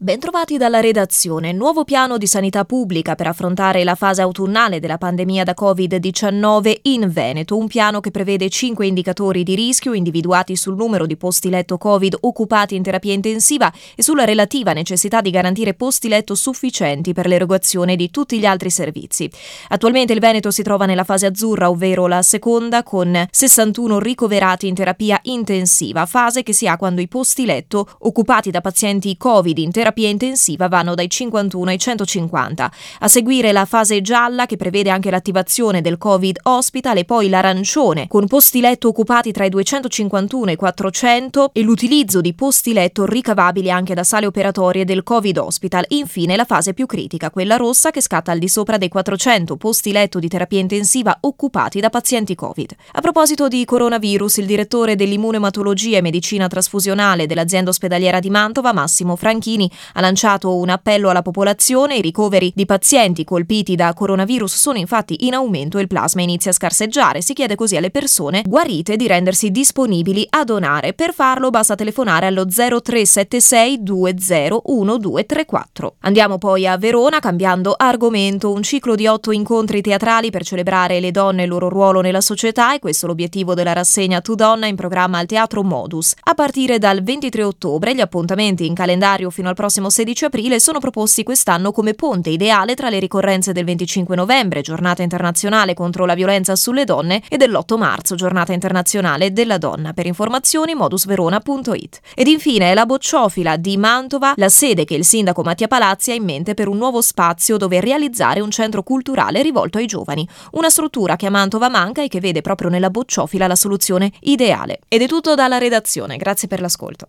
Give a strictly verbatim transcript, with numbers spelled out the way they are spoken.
Bentrovati dalla redazione. Nuovo piano di sanità pubblica per affrontare la fase autunnale della pandemia da covid diciannove in Veneto. Un piano che prevede cinque indicatori di rischio individuati sul numero di posti letto Covid occupati in terapia intensiva e sulla relativa necessità di garantire posti letto sufficienti per l'erogazione di tutti gli altri servizi. Attualmente il Veneto si trova nella fase azzurra, ovvero la seconda, con sessantuno ricoverati in terapia intensiva, fase che si ha quando i posti letto occupati da pazienti Covid in terapia intensiva vanno dai cinquantuno ai centocinquanta. A seguire la fase gialla, che prevede anche l'attivazione del Covid Hospital, e poi l'arancione con posti letto occupati tra i duecentocinquantuno e i quattrocento e l'utilizzo di posti letto ricavabili anche da sale operatorie del Covid Hospital. Infine la fase più critica, quella rossa, che scatta al di sopra dei quattrocento posti letto di terapia intensiva occupati da pazienti Covid. A proposito di coronavirus, il direttore dell'immunematologia e medicina trasfusionale dell'azienda ospedaliera di Mantova, Massimo Franchini, ha lanciato un appello alla popolazione. I ricoveri di pazienti colpiti da coronavirus sono infatti in aumento e il plasma inizia a scarseggiare. Si chiede così alle persone guarite di rendersi disponibili a donare. Per farlo basta telefonare allo zero tre sette sei due zero uno due tre quattro. Andiamo poi a Verona, cambiando argomento. Un ciclo di otto incontri teatrali per celebrare le donne e il loro ruolo nella società, e questo è l'obiettivo della rassegna Tu Donna in programma al Teatro Modus. A partire dal ventitré ottobre gli appuntamenti in calendario fino al prossimo sedici aprile sono proposti quest'anno come ponte ideale tra le ricorrenze del venticinque novembre, giornata internazionale contro la violenza sulle donne, e dell'otto marzo, giornata internazionale della donna. Per informazioni modusverona punto it. Ed infine è la Bocciofila di Mantova, la sede che il sindaco Mattia Palazzi ha in mente per un nuovo spazio dove realizzare un centro culturale rivolto ai giovani. Una struttura che a Mantova manca e che vede proprio nella Bocciofila la soluzione ideale. Ed è tutto dalla redazione, grazie per l'ascolto.